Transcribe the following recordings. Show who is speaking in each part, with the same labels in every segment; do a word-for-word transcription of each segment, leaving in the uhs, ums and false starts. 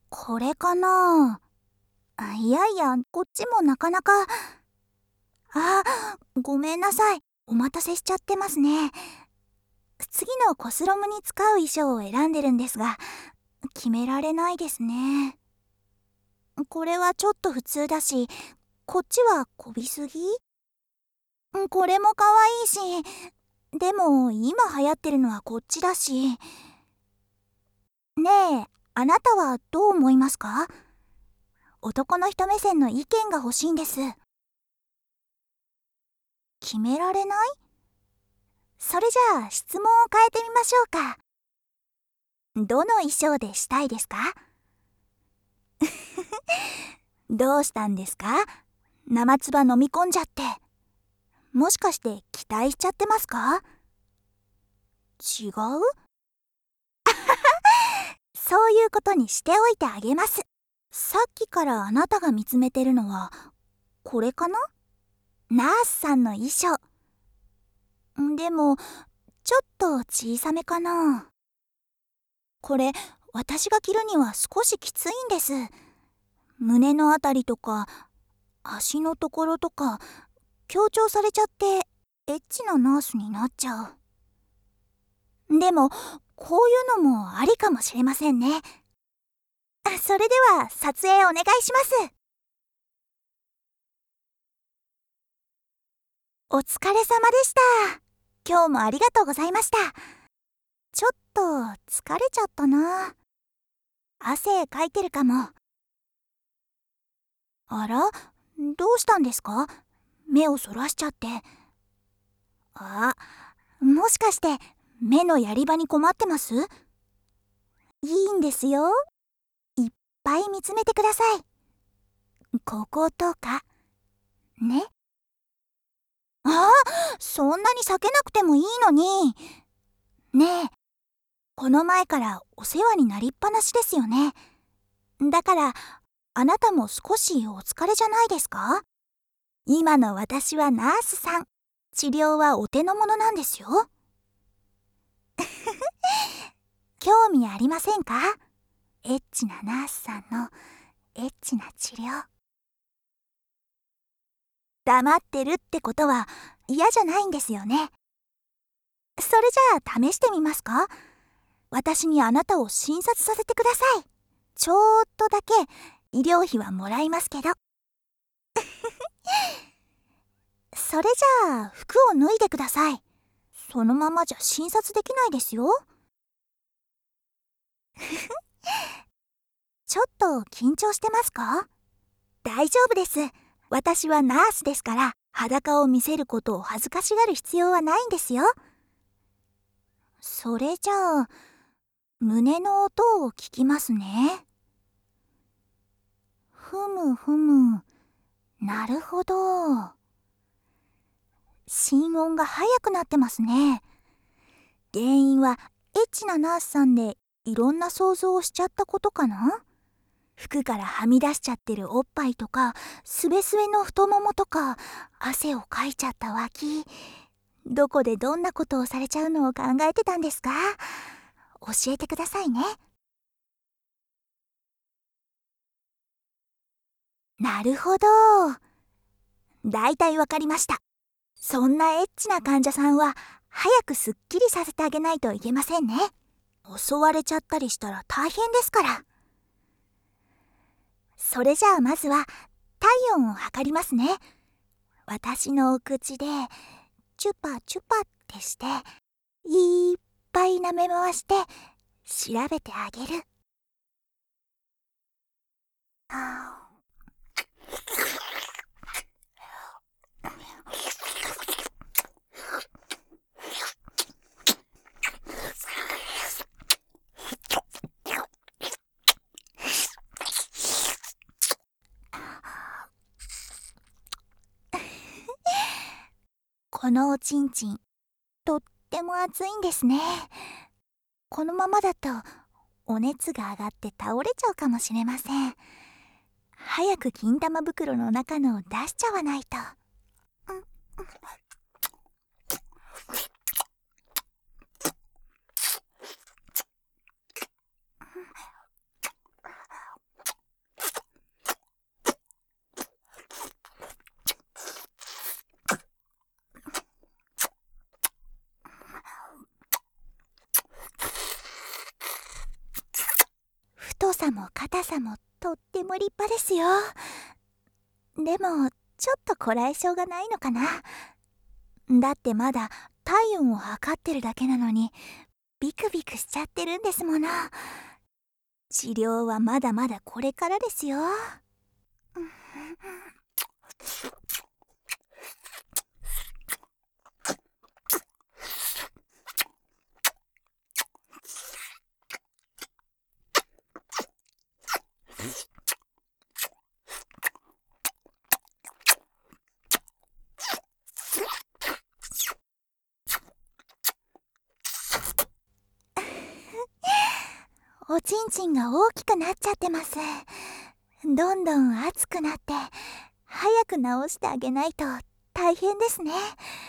Speaker 1: これかな。あ、いやいや、こっちもなかなか。あ、ごめんなさい。お待たせしちゃってますね。次のコスロムに使う衣装を選んでるんですが、決められないですね。これはちょっと普通だし、こっちはこびすぎ？これも可愛いし、でも今流行ってるのはこっちだし。ねえ、あなたはどう思いますか？男の人目線の意見が欲しいんです。決められない？それじゃあ質問を変えてみましょうか。どの衣装でしたいですか？どうしたんですか？生唾飲み込んじゃって。もしかして期待しちゃってますか？違う？そういうことにしておいてあげます。さっきからあなたが見つめてるのはこれかな？ナースさんの衣装。でもちょっと小さめかな。これ私が着るには少しきついんです。胸のあたりとか足のところとか強調されちゃってエッチなナースになっちゃう。でもこういうのもありかもしれませんね。それでは撮影お願いします。お疲れ様でした。今日もありがとうございました。ちょっと疲れちゃったな。汗かいてるかも。あら、どうしたんですか？目をそらしちゃって。あ、もしかして目のやり場に困ってます？いいんですよ。いっぱい見つめてください。こことかね。ああ、そんなに避けなくてもいいのに。ねえ、この前からお世話になりっぱなしですよね。だからあなたも少しお疲れじゃないですか？今の私はナースさん。治療はお手の物なんですよ。興味ありませんか？エッチなナースさんのエッチな治療。黙ってるってことは嫌じゃないんですよね。それじゃあ試してみますか？私にあなたを診察させてください。ちょーっとだけ医療費はもらいますけど。それじゃあ服を脱いでください。そのままじゃ診察できないですよ。ちょっと緊張してますか？大丈夫です。私はナースですから裸を見せることを恥ずかしがる必要はないんですよ。それじゃあ胸の音を聞きますね。ふむふむ。なるほど。心音が速くなってますね。原因はエッチなナースさんでいろんな想像をしちゃったことかな？服からはみ出しちゃってるおっぱいとかすべすべの太ももとか汗をかいちゃった脇、どこでどんなことをされちゃうのを考えてたんですか？教えてくださいね。なるほど。だいたいわかりました。そんなエッチな患者さんは早くすっきりさせてあげないといけませんね。襲われちゃったりしたら大変ですから。それじゃあまずは体温を測りますね。私のお口でチュパチュパってしていっぱい舐め回して調べてあげる。このおちんちんとっても熱いんですね。このままだとお熱が上がって倒れちゃうかもしれません。早く金玉袋の中のを出しちゃわないと。 さも硬さもとっても立派ですよ。でもちょっとこらえ性がないのかな。だってまだ体温を測ってるだけなのにビクビクしちゃってるんですもの。治療はまだまだこれからですよ。おちんちんが大きくなっちゃってます。どんどん熱くなって早く治してあげないと大変ですね。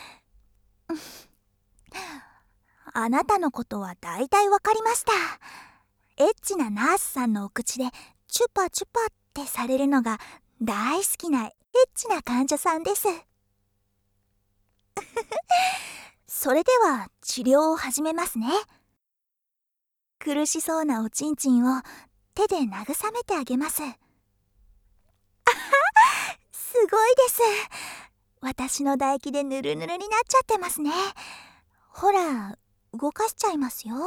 Speaker 1: あなたのことはだいたいわかりました。エッチなナースさんのお口でチュパチュパってされるのが大好きなエッチな患者さんです。それでは治療を始めますね。苦しそうなおちんちんを手で慰めてあげます。あは、すごいです。私の唾液でヌルヌルになっちゃってますね。ほら、動かしちゃいますよ。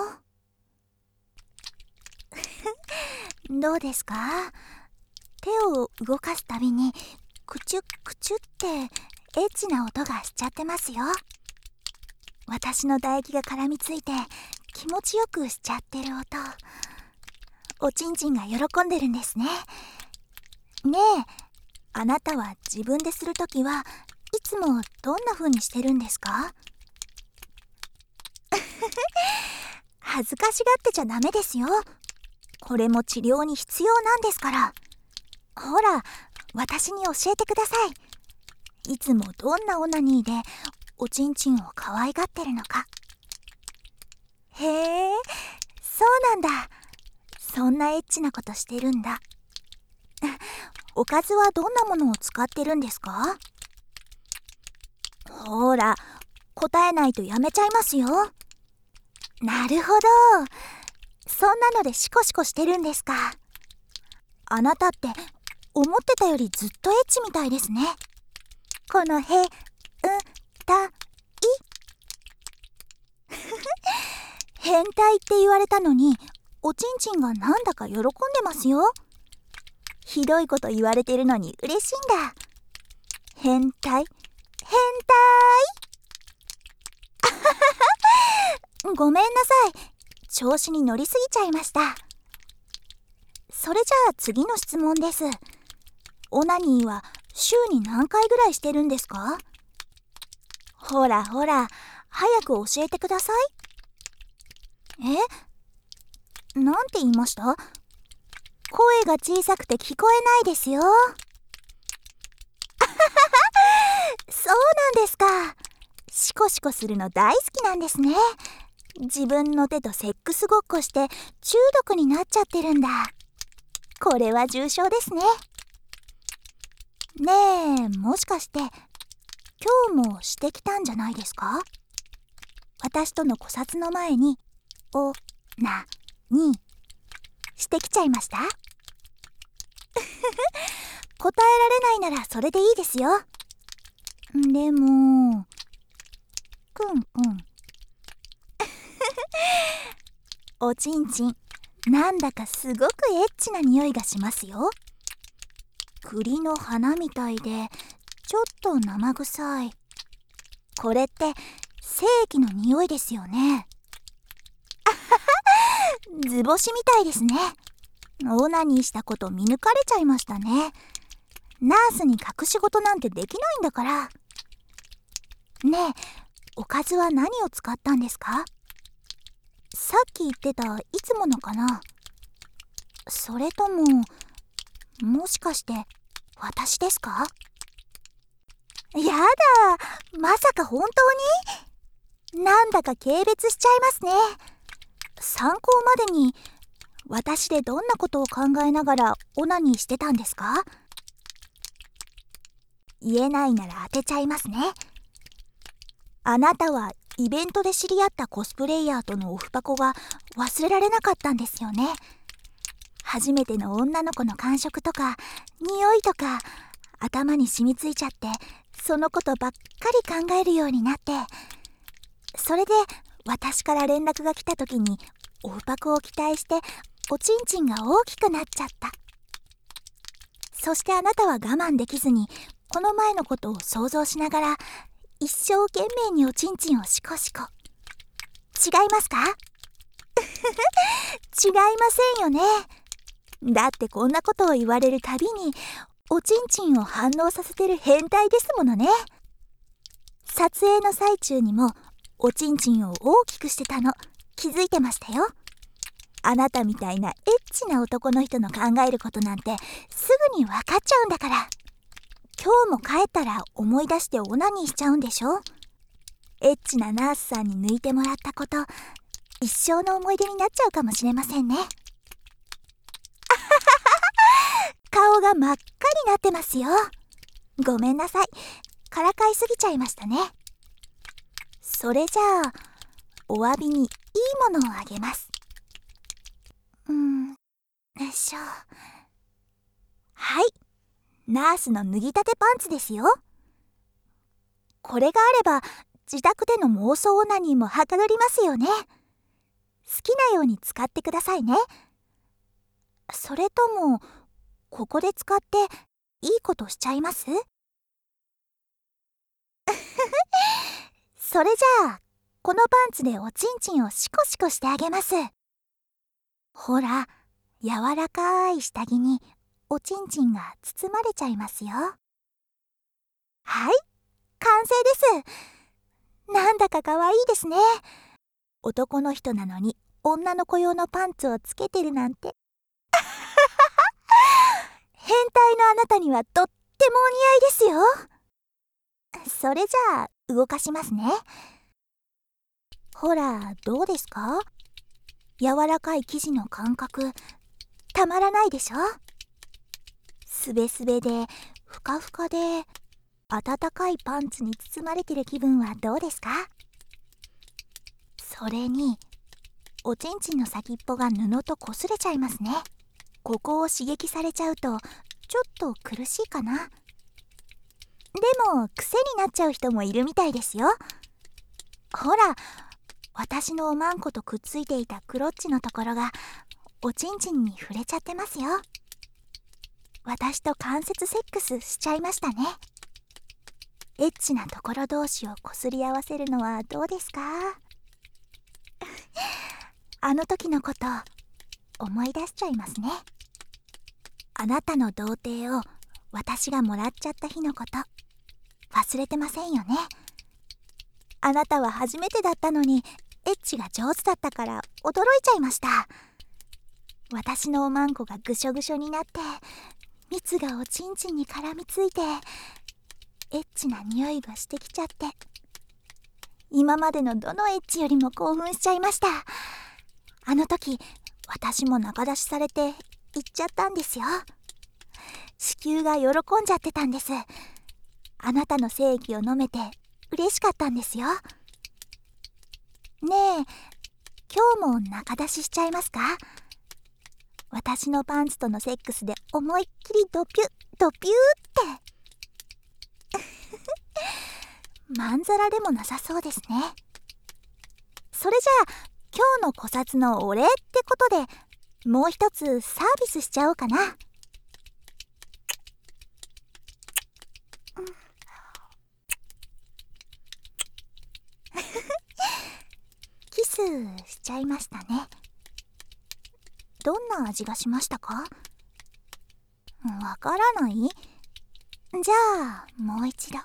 Speaker 1: どうですか？手を動かすたびにクチュックチュってエッチな音がしちゃってますよ。私の唾液が絡みついて気持ちよくしちゃってる音、おちんちんが喜んでるんですね。ねえ、あなたは自分でするときはいつもどんな風にしてるんですか？恥ずかしがってちゃダメですよ。これも治療に必要なんですから。ほら、私に教えてください。いつもどんなオナニーでおちんちんを可愛がってるのか。へえ、そうなんだ。そんなエッチなことしてるんだ。おかずはどんなものを使ってるんですか？ほら、答えないとやめちゃいますよ。なるほど。そんなのでシコシコしてるんですか。あなたって思ってたよりずっとエッチみたいですね。このへ、うん、た、い。変態って言われたのにおちんちんがなんだか喜んでますよ。ひどいこと言われてるのに嬉しいんだ。変態、変態。ごめんなさい。調子に乗りすぎちゃいました。それじゃあ次の質問です。オナニーは週に何回ぐらいしてるんですか？ほらほら、早く教えてください。え？なんて言いました？声が小さくて聞こえないですよ。そうなんですか。シコシコするの大好きなんですね。自分の手とセックスごっこして中毒になっちゃってるんだ。これは重症ですね。ねえ、もしかして今日もしてきたんじゃないですか？私との古刹の前におなにしてきちゃいました？答えられないならそれでいいですよ。でもくんくんおちんちん、なんだかすごくエッチな匂いがしますよ。栗の花みたいでちょっと生臭い。これって精液の匂いですよね。図星みたいですね。オナニーしたこと見抜かれちゃいましたね。ナースに隠し事なんてできないんだから。ねえ、おかずは何を使ったんですか？さっき言ってたいつものかな？それとももしかして私ですか？やだ、まさか本当に？なんだか軽蔑しちゃいますね。参考までに私でどんなことを考えながらオナニーしてたんですか？言えないなら当てちゃいますね。あなたはイベントで知り合ったコスプレイヤーとのオフパコが忘れられなかったんですよね。 初めての女の子の感触とか匂いとか頭に染みついちゃって、そのことばっかり考えるようになって、それで私から連絡が来た時にオフパクを期待しておちんちんが大きくなっちゃった。そしてあなたは我慢できずにこの前のことを想像しながら一生懸命におちんちんをシコシコ。違いますか？違いませんよね。だってこんなことを言われるたびにおちんちんを反応させてる変態ですものね。撮影の最中にもおちんちんを大きくしてたの気づいてましたよ。あなたみたいなエッチな男の人の考えることなんてすぐに分かっちゃうんだから。今日も帰ったら思い出してオナニーしちゃうんでしょ。エッチなナースさんに抜いてもらったこと、一生の思い出になっちゃうかもしれませんね。顔が真っ赤になってますよ。ごめんなさい、からかいすぎちゃいましたね。それじゃあお詫びにいいものをあげます。うーんよいしょ。はい、ナースの脱ぎたてパンツですよ。これがあれば自宅での妄想オナニーもはかどりますよね。好きなように使ってくださいね。それともここで使っていいことしちゃいます？それじゃあこのパンツでおちんちんをシコシコしてあげます。ほら、柔らかい下着におちんちんが包まれちゃいますよ。はい、完成です。なんだかかわいいですね。男の人なのに女の子用のパンツをつけてるなんて。変態のあなたにはとってもお似合いですよ。それじゃあ動かしますね。ほら、どうですか？柔らかい生地の感覚たまらないでしょ。すべすべでふかふかで暖かいパンツに包まれてる気分はどうですか？それにおちんちんの先っぽが布と擦れちゃいますね。ここを刺激されちゃうとちょっと苦しいかな。でも癖になっちゃう人もいるみたいですよ。ほら、私のおまんことくっついていたクロッチのところがおちんちんに触れちゃってますよ。私と間接セックスしちゃいましたね。エッチなところ同士をこすり合わせるのはどうですか？あの時のこと思い出しちゃいますね。あなたの童貞を私がもらっちゃった日のこと忘れてませんよね。あなたは初めてだったのにエッチが上手だったから驚いちゃいました。私のおまんこがぐしょぐしょになって蜜がおちんちんに絡みついてエッチな匂いがしてきちゃって、今までのどのエッチよりも興奮しちゃいました。あの時私も仲出しされて行っちゃったんですよ。子宮が喜んじゃってたんです。あなたの精液を飲めて嬉しかったんですよ。ねえ、今日も仲出ししちゃいますか？私のパンツとのセックスで思いっきりドピュッドピューって。まんざらでもなさそうですね。それじゃあ今日の古刹のお礼ってことでもう一つサービスしちゃおうかな。キスしちゃいましたね。どんな味がしましたか？わからない？じゃあもう一度。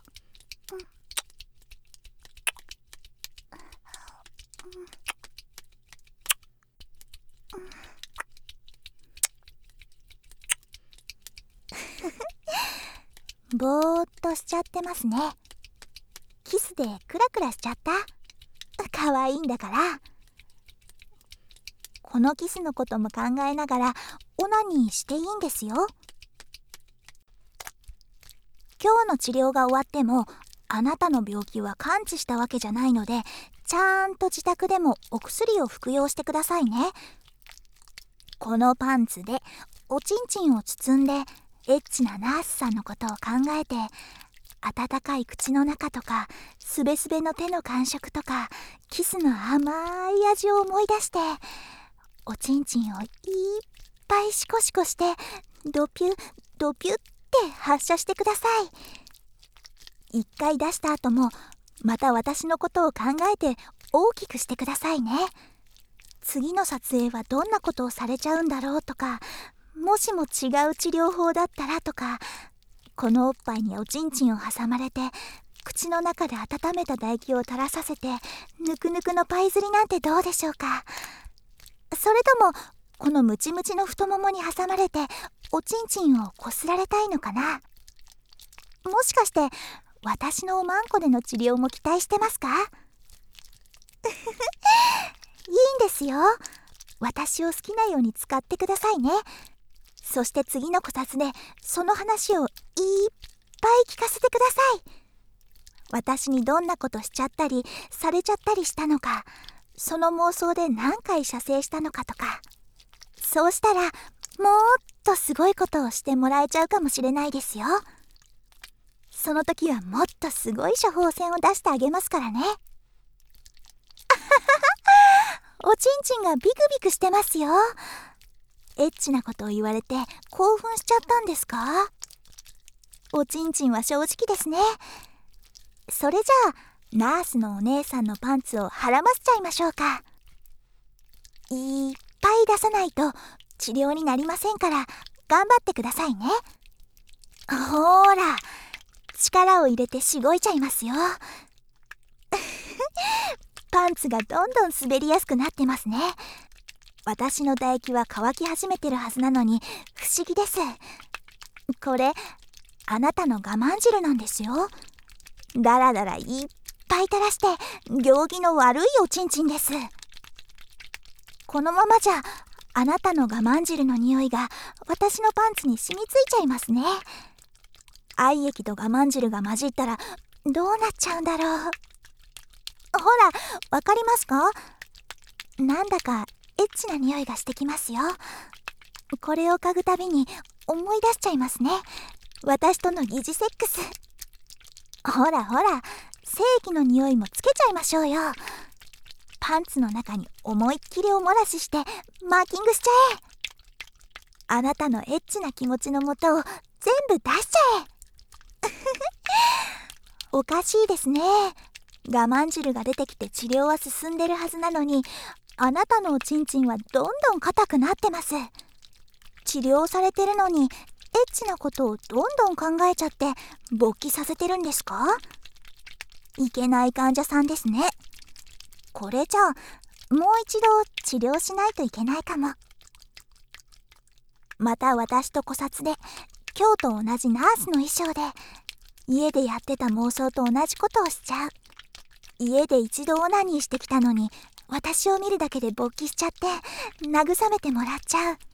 Speaker 1: ぼーっとしちゃってますね。キスでクラクラしちゃった。かわいいんだから。このキスのことも考えながらオナニーしていいんですよ。今日の治療が終わってもあなたの病気は完治したわけじゃないので、ちゃんと自宅でもお薬を服用してくださいね。 このパンツでおちんちんを包んでエッチなナースさんのことを考えて、温かい口の中とかすべすべの手の感触とかキスの甘い味を思い出して、おちんちんをいっぱいシコシコしてドピュドピュって発射してください。一回出した後もまた私のことを考えて大きくしてくださいね。次の撮影はどんなことをされちゃうんだろうとか、もしも違う治療法だったらとか、このおっぱいにおちんちんを挟まれて口の中で温めた唾液を垂らさせてぬくぬくのパイ釣りなんてどうでしょうか。それともこのムチムチの太ももに挟まれておちんちんをこすられたいのかな。もしかして私のおまんこでの治療も期待してますか？いいんですよ。私を好きなように使ってくださいね。そして次のこたつでその話をいっぱい聞かせてください。私にどんなことしちゃったりされちゃったりしたのか、その妄想で何回射精したのかとか。そうしたらもっとすごいことをしてもらえちゃうかもしれないですよ。その時はもっとすごい処方箋を出してあげますからね。おちんちんがビクビクしてますよ。エッチなことを言われて興奮しちゃったんですか？おちんちんは正直ですね。それじゃあナースのお姉さんのパンツをはらませちゃいましょうか。いっぱい出さないと治療になりませんから頑張ってくださいね。ほーら、力を入れてしごいちゃいますよ。パンツがどんどん滑りやすくなってますね。私の唾液は乾き始めてるはずなのに不思議です。これあなたの我慢汁なんですよ。だらだらいっぱい垂らして行儀の悪いおちんちんです。このままじゃあなたの我慢汁の匂いが私のパンツに染みついちゃいますね。愛液と我慢汁が混じったらどうなっちゃうんだろう。ほら、わかりますか？なんだかエッチな匂いがしてきますよ。これを嗅ぐたびに思い出しちゃいますね。私との疑似セックス。ほらほら、精液の匂いもつけちゃいましょうよ。パンツの中に思いっきりおもらししてマーキングしちゃえ。あなたのエッチな気持ちのもとを全部出しちゃえ。おかしいですね。我慢汁が出てきて治療は進んでるはずなのに、あなたのおちんちんはどんどん硬くなってます。治療されてるのにエッチなことをどんどん考えちゃって勃起させてるんですか？いけない患者さんですね。これじゃあもう一度治療しないといけないかも。また私と古刹で今日と同じナースの衣装で家でやってた妄想と同じことをしちゃう。家で一度オナニーしてきたのに私を見るだけで勃起しちゃって慰めてもらっちゃう。楽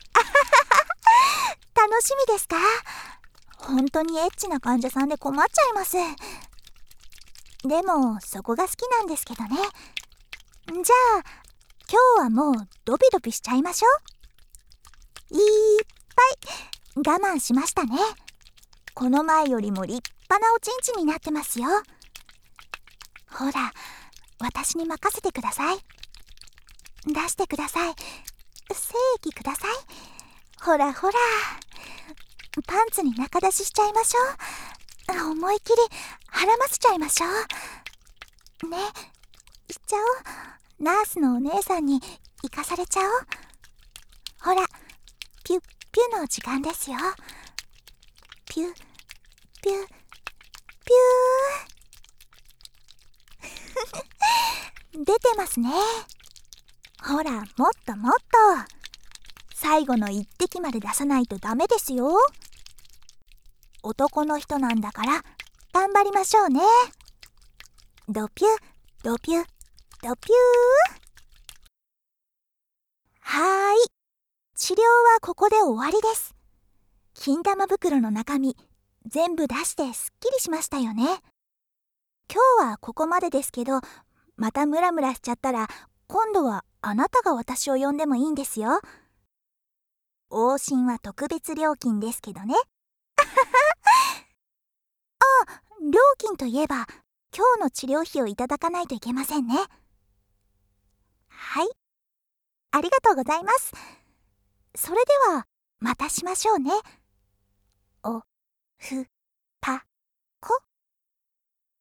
Speaker 1: しみですか？本当にエッチな患者さんで困っちゃいます。でもそこが好きなんですけどね。じゃあ今日はもうドビドビしちゃいましょう。いっぱい我慢しましたね。この前よりも立派なおちんちんになってますよ。ほら、私に任せてください。出してください。精液ください。ほらほら、パンツに中出ししちゃいましょう。思いっきりはらませちゃいましょうね。しちゃおう。ナースのお姉さんに生かされちゃおう。ほら、ピュッピュの時間ですよ。ピュッピュッピュー出てますね。ほら、もっともっと。最後の一滴まで出さないとダメですよ。男の人なんだから頑張りましょうね。ドピュドピュドピュー。はーい、治療はここで終わりです。金玉袋の中身全部出してすっきりしましたよね。今日はここまでですけど、またムラムラしちゃったら今度はあなたが私を呼んでもいいんですよ。 往診は特別料金ですけどね。あ、料金といえば、今日の治療費をいただかないといけませんね。はい、ありがとうございます。それでは、またしましょうね。お、ふ。